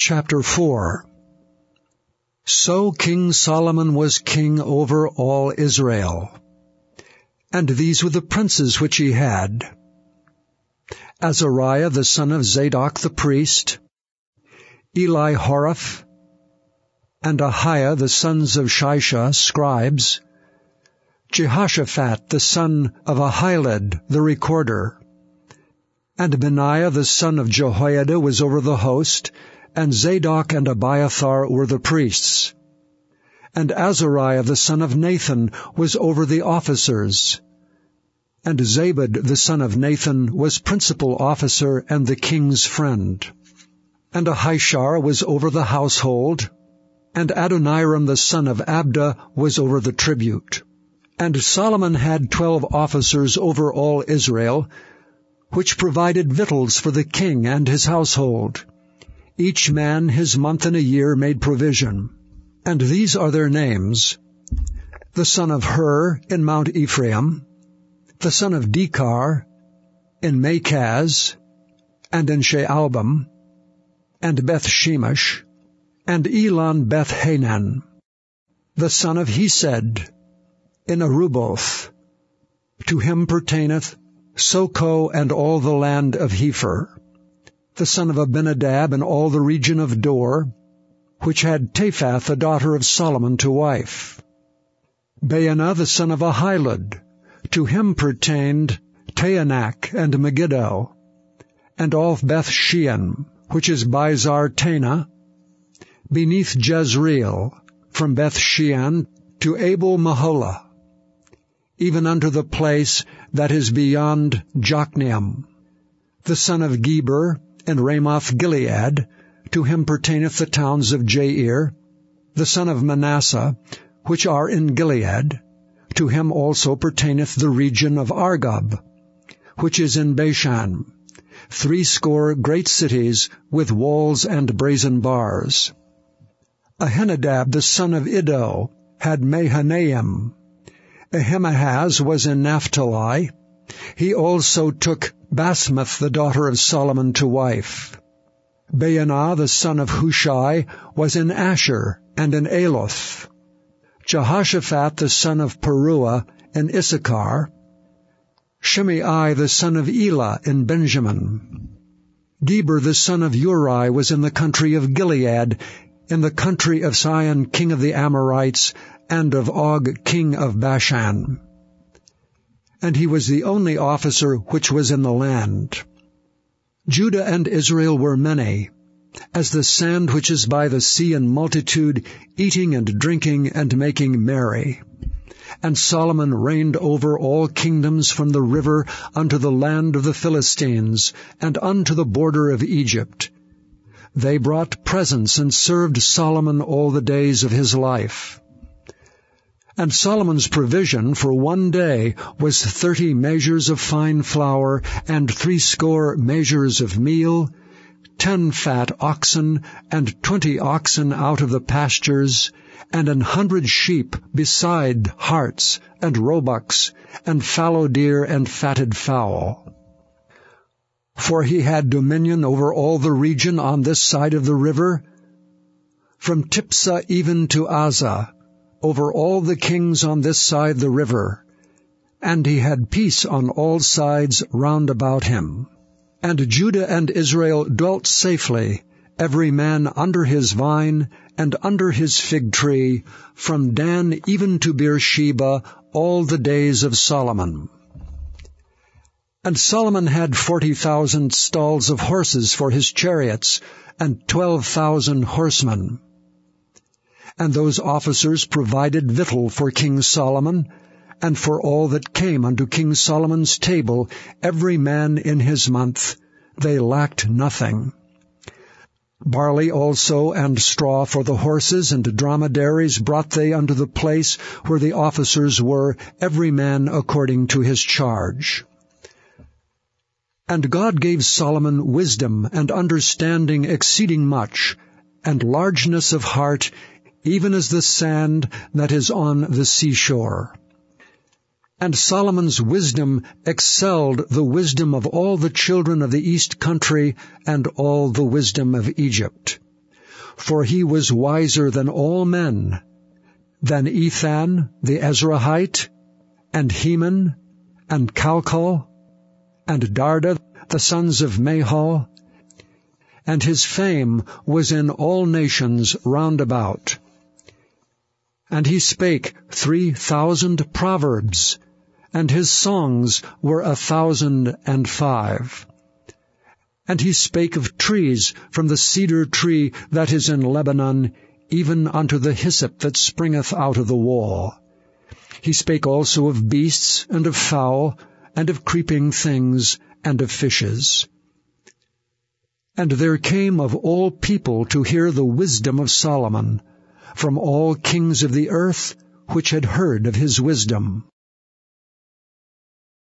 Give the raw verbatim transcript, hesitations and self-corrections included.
Chapter four. So King Solomon was king over all Israel. And these were the princes which he had: Azariah the son of Zadok the priest, Elihoreph, and Ahiah the sons of Shisha, scribes, Jehoshaphat the son of Ahilud the recorder, and Benaiah the son of Jehoiada was over the host, and Zadok and Abiathar were the priests. And Azariah the son of Nathan was over the officers. And Zabud the son of Nathan was principal officer and the king's friend. And Ahishar was over the household. And Adoniram the son of Abda was over the tribute. And Solomon had twelve officers over all Israel, which provided victuals for the king and his household. Each man his month in a year made provision. And these are their names: the son of Hur in Mount Ephraim, the son of Dekar in Makaz, and in Shaalbim, and Beth-Shemesh, and Elon Beth-Hanan, the son of Hesed in Aruboth. To him pertaineth Soko and all the land of Hepher, the son of Abinadab in all the region of Dor, which had Taphath the daughter of Solomon to wife. Baanah the son of Ahilud, to him pertained Taanach and Megiddo, and all Beth-Shean, which is by Zartanah, beneath Jezreel, from Beth-Shean to Abel-Maholah, even unto the place that is beyond Jokneam. The son of Geber in Ramoth-Gilead, to him pertaineth the towns of Jair. The son of Manasseh, which are in Gilead, to him also pertaineth the region of Argob, which is in Bashan, threescore great cities with walls and brazen bars. Ahinadab the son of Iddo had Mahanaim. Ahimaaz was in Naphtali. He also took Basmath the daughter of Solomon to wife. Baanah the son of Hushai was in Asher and in Aloth. Jehoshaphat the son of Peruah in Issachar. Shimei the son of Elah in Benjamin. Geber the son of Uri was in the country of Gilead, in the country of Sihon king of the Amorites, and of Og king of Bashan. And he was the only officer which was in the land. Judah and Israel were many, as the sand which is by the sea in multitude, eating and drinking and making merry. And Solomon reigned over all kingdoms from the river unto the land of the Philistines, and unto the border of Egypt. They brought presents and served Solomon all the days of his life. And Solomon's provision for one day was thirty measures of fine flour, and threescore measures of meal, ten fat oxen, and twenty oxen out of the pastures, and an hundred sheep beside harts, and roebucks, and fallow deer, and fatted fowl. For he had dominion over all the region on this side of the river, from Tipsah even to Azah, over all the kings on this side the river, and he had peace on all sides round about him. And Judah and Israel dwelt safely, every man under his vine and under his fig tree, from Dan even to Beersheba, all the days of Solomon. And Solomon had forty thousand stalls of horses for his chariots, and twelve thousand horsemen. And those officers provided victual for King Solomon, and for all that came unto King Solomon's table, every man in his month. They lacked nothing. Barley also and straw for the horses and dromedaries brought they unto the place where the officers were, every man according to his charge. And God gave Solomon wisdom and understanding exceeding much, and largeness of heart, even as the sand that is on the seashore. And Solomon's wisdom excelled the wisdom of all the children of the east country and all the wisdom of Egypt. for he was wiser than all men, than Ethan the Ezrahite, and Heman, and Calcol, and Darda, the sons of Mahol, and his fame was in all nations round about. And he spake three thousand proverbs, and his songs were a thousand and five. And he spake of trees, from the cedar tree that is in Lebanon, even unto the hyssop that springeth out of the wall. He spake also of beasts, and of fowl, and of creeping things, and of fishes. And there came of all people to hear the wisdom of Solomon, from all kings of the earth, which had heard of his wisdom.